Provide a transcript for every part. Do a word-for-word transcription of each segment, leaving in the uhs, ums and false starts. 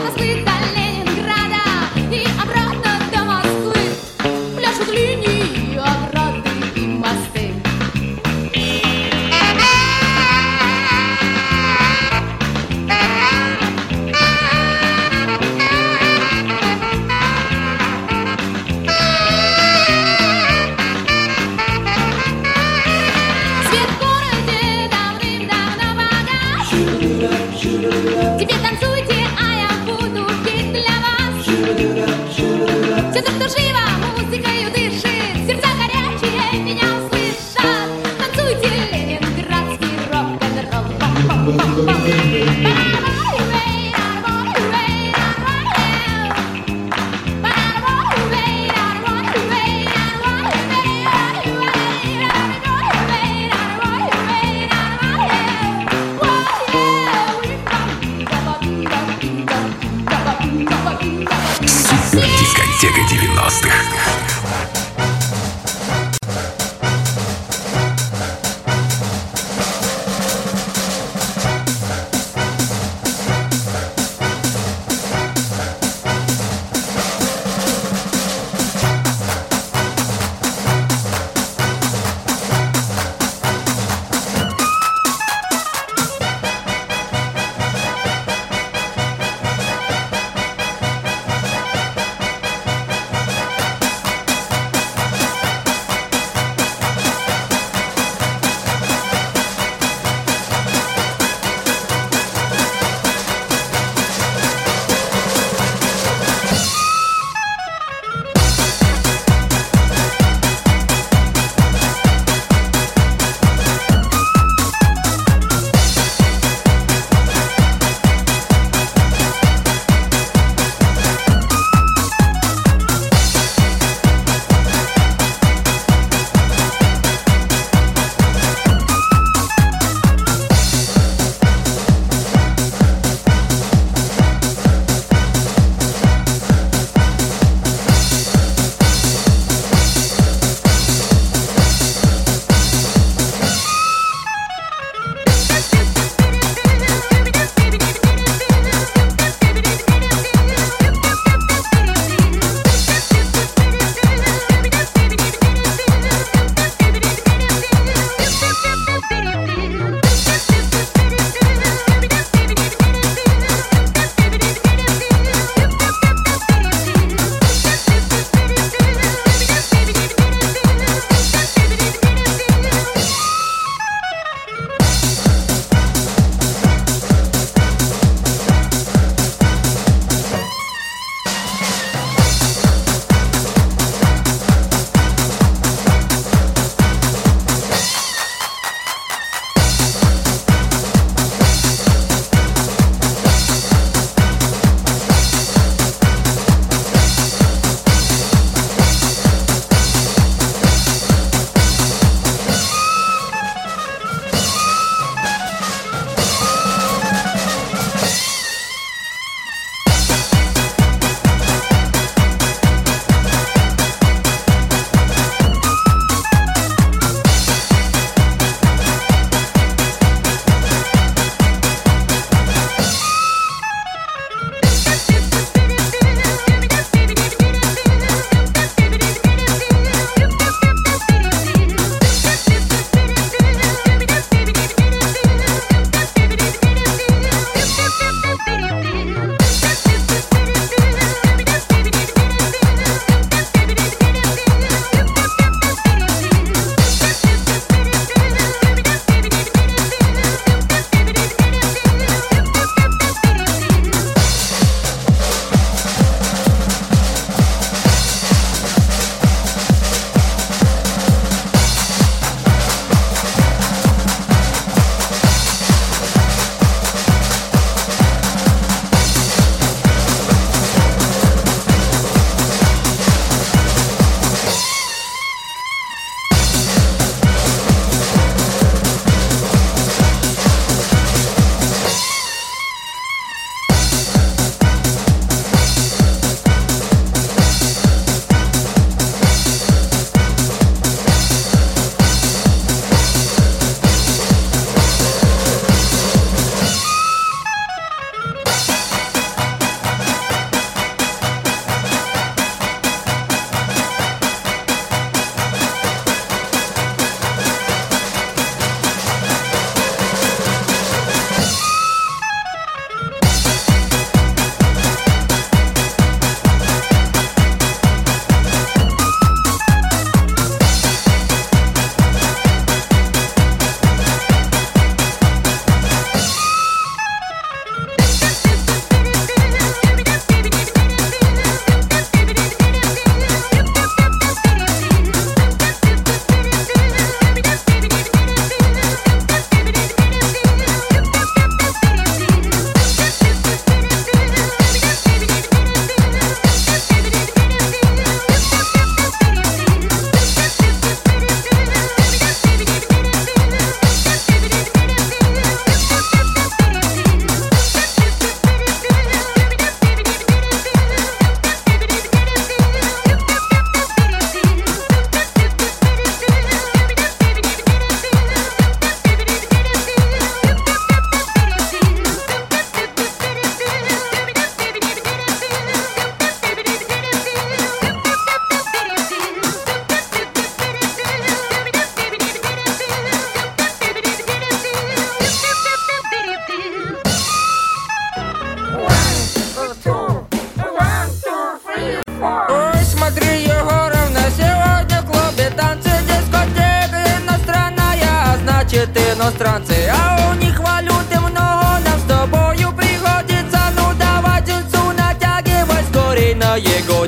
Москвы до Ленинграда и обратно до Москвы. Пляшут линии, ограды и мосты. Свет в городе давным-давно погас. Теперь танцуйте, а я буду петь.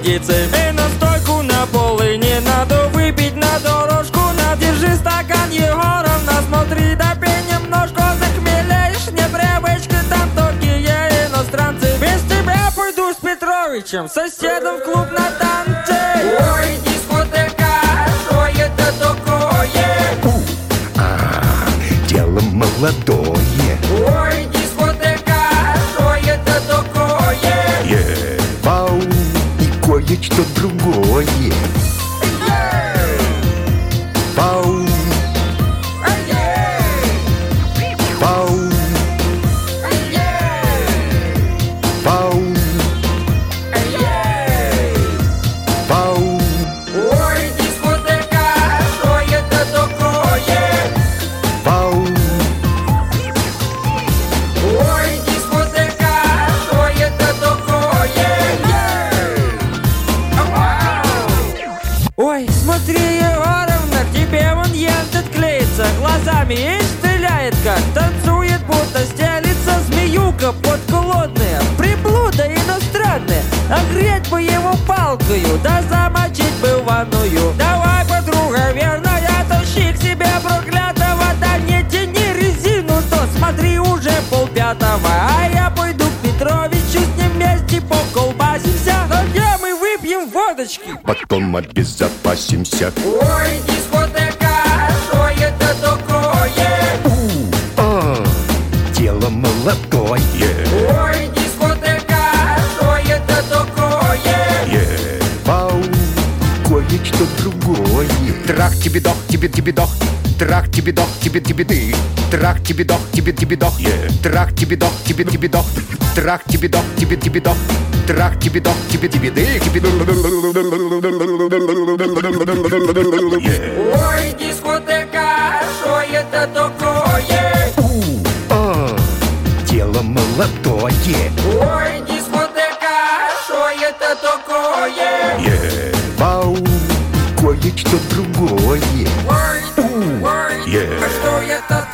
водицы и настойку на полыни. Надо выпить на дорожку, на, держи стакан, Егоровна, смотри, допей немножко, захмелеешь, непривычка, там такие иностранцы. Без тебя пойду с Петровичем, соседом в клуб на танцы. Ой, дискотека, что это такое? У, а, дело молодое. Ой, дискотека, что это такое? Е, вау, и кое-что другое. Вау, вау, вау, вау. Ой, дискотека, что это такое? Вау, Ой, дискотека, что это такое? Ой, смотри, Егоровна, к тебе вон ентет клеится, глазами и стреляет как, танцует, будто стелится, змеюка подколодная, приблуда иностранная, огреть бы его палкою, да замочить бы в ванную. Давай, подруга верная, тащи к себе проклятого, да не тяни резину, то смотри, уже полпятого, а я пойду к Петровичу, с ним вместе поколбасимся, но где мы выпьем водочки? потом обезопасимся. Ой, дискотека, что это такое? У, а, дело молодое. Ой, дискотека, что это такое? Е, вау, кое-что другое. Трах тебе дох, тебе тебе дох. Трах тебе дох, тебе тебе ты. Трах тебе дох, тебе тебе дох. Е, трах тебе дох, тебе тебе дох. Трах тебе дох, тебе тебе дох. Трах тебе дох, тебе тебе ты. Е, Ой, дискотека, что это такое? у, а, дело молодое. Ой, дискотека, что это такое? Е, вау, кое-что другое. Ой, ой, Yeah. а что это